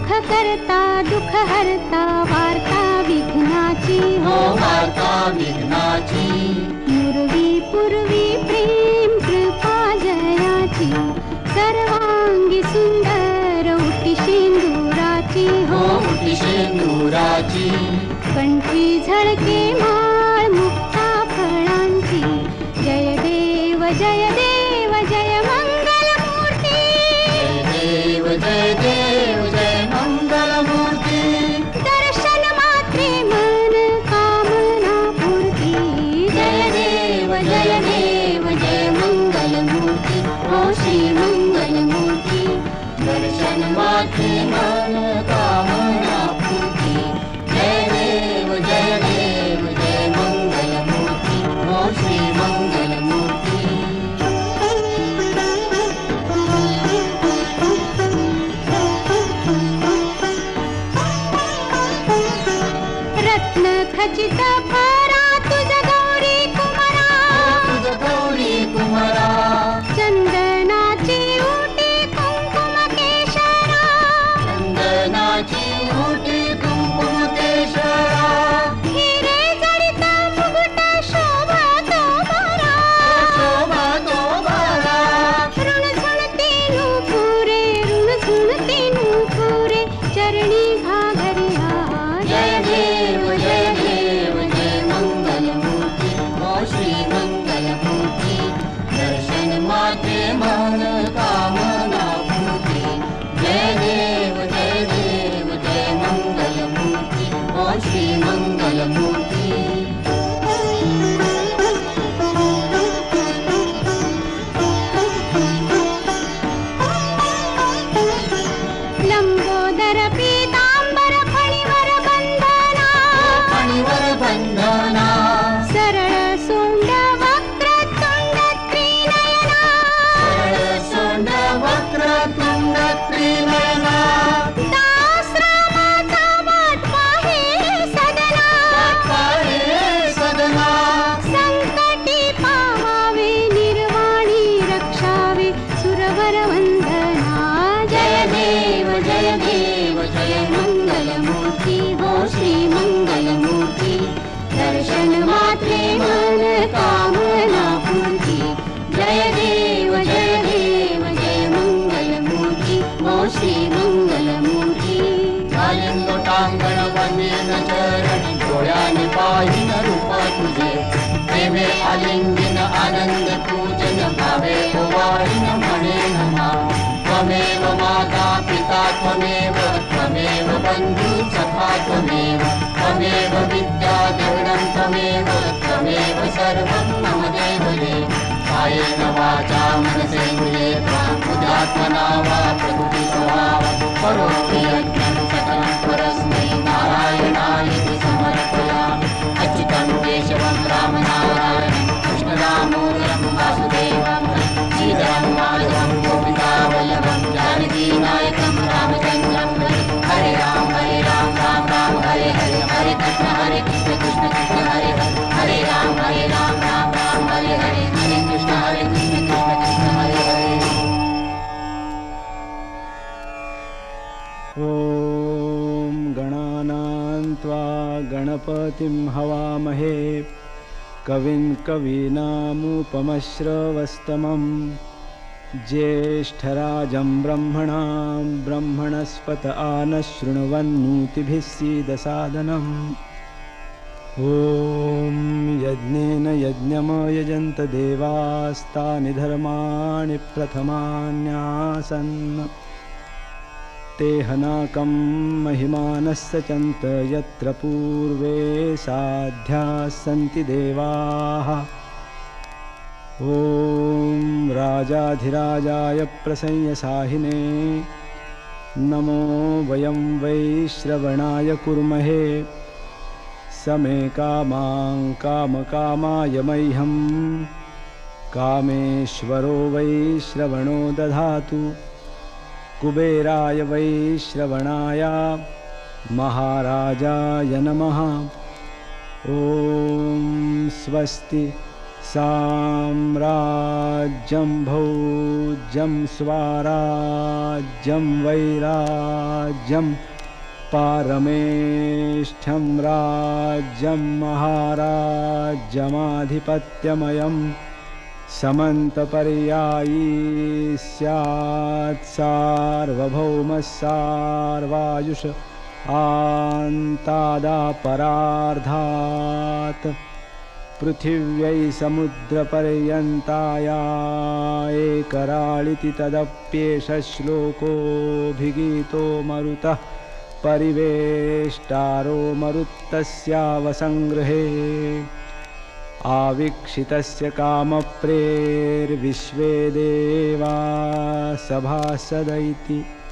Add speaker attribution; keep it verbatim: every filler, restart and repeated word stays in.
Speaker 1: सुख करता दुःख हरता वार्ता विघ्नाची
Speaker 2: हो वार्ता विघ्नाची
Speaker 1: पूर्वी पूर्वी प्रेम कृपा जयाची सर्वांगी सुंदर उटी शेंदुराची
Speaker 2: हो उटी शेंदुराची
Speaker 1: कंठी झळके माळ मुक्ता फळांची जय देव जय देव जय मंगल मूर्ती
Speaker 2: जय देव जय देव जय मंगल मूर्ती
Speaker 1: दर्शन मात्रे मन कामना पूर्ती
Speaker 2: जय देव जय देव जय मंगल मूर्ती हो श्री मंगल मूर्ती दर्शन मात्रे मन कामना पूर्ती जय देव जय देव जय मंगल मूर्ती हो श्री मंगल मूर्ती
Speaker 1: रत्न खचित भरा तुझ गौरी कुमारा
Speaker 2: तुझ गौरी कुमारा
Speaker 1: चंदनाची उटी कुंकुम केशरा
Speaker 2: चंदनाची उटी कुंकुम केशरा
Speaker 1: हिरे जडित मुकुट शोभतो बरा
Speaker 2: शोभतो बरा
Speaker 1: ऋण झुणती नुपुरे ऋण झुणती नुपुरे चरणी घागरिया
Speaker 2: जय देव जय देव जय मंगल मूर्ती हो श्री मंगल मूर्ती दर्शन मात्रे मन कामना पूर्ती जय देव जय देव जय मंगल मूर्ती हो श्री मंगल मूर्ती
Speaker 1: लंबोदर पीतांबर फणीवर बंधना
Speaker 2: फणीवर बंधना
Speaker 1: सरळ सोंड वक्रतुंड त्रिनयना
Speaker 2: सरळ सोंड वक्रतुंड त्रिनयना
Speaker 1: दासरामाचा वाट पाहे सदना
Speaker 2: पाहे सदना
Speaker 1: संकटी पावावे निर्वाणी रक्षावे सुरवर वंदना
Speaker 2: जय देव जय देव जय मंगल मूर्ती हो श्री मंगल मूर्ती दर्शन मात्रे मन कामना पूर्ती जय देव जय देव जय मंगल मूर्ती हो श्री मंगल मूर्ती आलिंगोटांगण वंदेन चरण डोळ्याने पाहिन रूप तुझे प्रेमे आलिंगन आनंद पूजन भावे ओवाळीन म्हणे नमा त्वमेव माता पिता त्वमेव त्वमेव बंधु सखा त्वमेव त्वमेव विद्या देवनं त्वमेव त्वमेव सर्वं मम देव देव कायेन वाचा मनसेन्द्रिये त्वां बुद्ध्यात्मना वा प्रकृति स्वभावं करोमि यज्ञं सकलं परस्मै नारायणाय समर्पयामि अच्युतं केशवं रामनारायणं कृष्णदामोदरं वासुदेवं श्रीधरं माधवं गोपिकावल्लभं जानकीनायकं रामचन्द्रं हरे राम हरे राम राम राम हरे हरे हरे कृष्ण हरे कृष्ण कृष्ण कृष्ण हरे हरे हरे राम हरे राम राम राम हरे हरे हरे कृष्ण हरे कृष्ण कृष्ण कृष्ण हरे हरे
Speaker 3: ॐ गणानां त्वा गणपतिं हवामहे कविं कवीनामुपमश्रवस्तमं ज्येष्ठराजं ब्रह्मणां ब्रह्मणस्पत आनशृण्वन्नोतिभिः सीदसादनम् ॐ यज्ञेन यज्ञमयजन्त देवास्तानि धर्माणि प्रथमान्यासन् ते हनाकं महिमानः सचन्त यत्र पूर्वे साध्याः सन्ति देवाः ॐ राजाधिराजाय प्रसंयसाहिने नमो वयं वैश्रवणाय कुर्महे समे कामां कामकामाय मह्यं कामेश्वरो वैश्रवणो दधातु कुबेराय वैश्रवणाय महाराजाय नमः। ॐ स्वस्ति साम्राज्यं भोज्यं स्वाराज्यं वैराज्यं पारमेष्ठ्यं राज्यं महाराज्यमाधिपत्यमयं समन्तपर्यायी स्यात् सार्वभौमः सार्वायुष आन्तादापरार्धात् पृथिव्यै समुद्रपर्यन्ताया एकराळिति तदप्येष श्लोकोऽभिगीतो मरुतः परिवेष्टारो मरुत्तस्यावसंगृहे आवीक्षितस्य कामप्रेर्विश्वे देवा सभासद इति।